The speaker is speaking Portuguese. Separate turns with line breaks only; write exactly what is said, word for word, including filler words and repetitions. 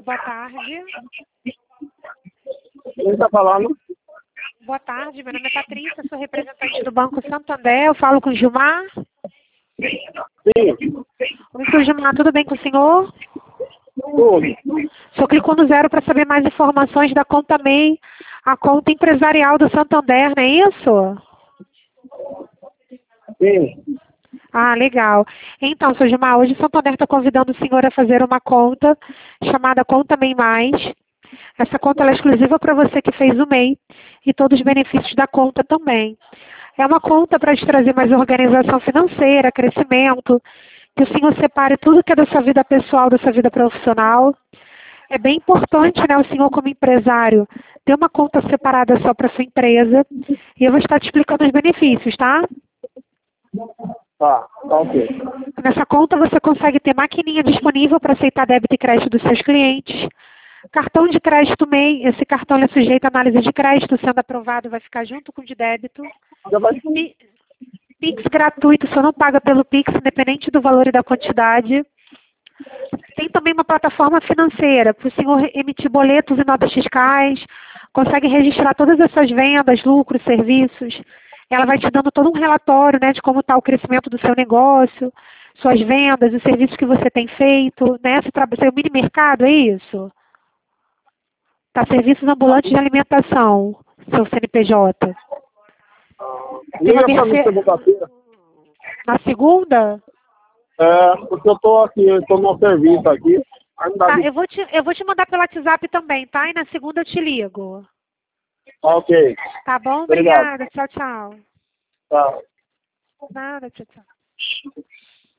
boa tarde.
Quem está falando?
Boa tarde, meu nome é Patrícia, sou representante do Banco Santander. Eu falo com o Gilmar.
Sim.
Oi, senhor Gilmar, tudo bem com o senhor?
Tudo.
O senhor clicou no zero para saber mais informações da conta M E I, a conta empresarial do Santander, não é isso?
Sim.
Ah, legal. Então, senhor Gilmar, hoje o Santander está convidando o senhor a fazer uma conta chamada Conta M E I Mais. Essa conta ela é exclusiva para você que fez o M E I e todos os benefícios da conta também. É uma conta para te trazer mais organização financeira, crescimento, que o senhor separe tudo que é da sua vida pessoal, da sua vida profissional. É bem importante, né, o senhor como empresário ter uma conta separada só para sua empresa. E eu vou estar te explicando os benefícios, tá?
Tá, tá ok.
Nessa conta você consegue ter maquininha disponível para aceitar débito e crédito dos seus clientes. Cartão de crédito M E I, esse cartão é sujeito à análise de crédito, sendo aprovado vai ficar junto com o de débito.
Já vai...
Pi- Pix gratuito, só não paga pelo Pix, independente do valor e da quantidade. Tem também uma plataforma financeira para o senhor emitir boletos e notas fiscais, consegue registrar todas as suas vendas, lucros, serviços. Ela vai te dando todo um relatório, né, de como está o crescimento do seu negócio, suas vendas, os serviços que você tem feito, né? Seu, tra- seu mini mercado, é isso? Tá, serviços ambulantes de alimentação, seu C N P J. Tem uma
Liga pra mim
merce...
segunda-feira.
Na segunda?
É, porque eu tô aqui, eu tô no serviço aqui. Aí não dá
Tá,
de...
eu vou, te, eu vou te mandar pelo WhatsApp também, tá? E na segunda eu te ligo.
Tá ok.
Tá bom?
Obrigado.
Obrigada. Tchau, tchau.
Tá.
Nada, tchau, tchau.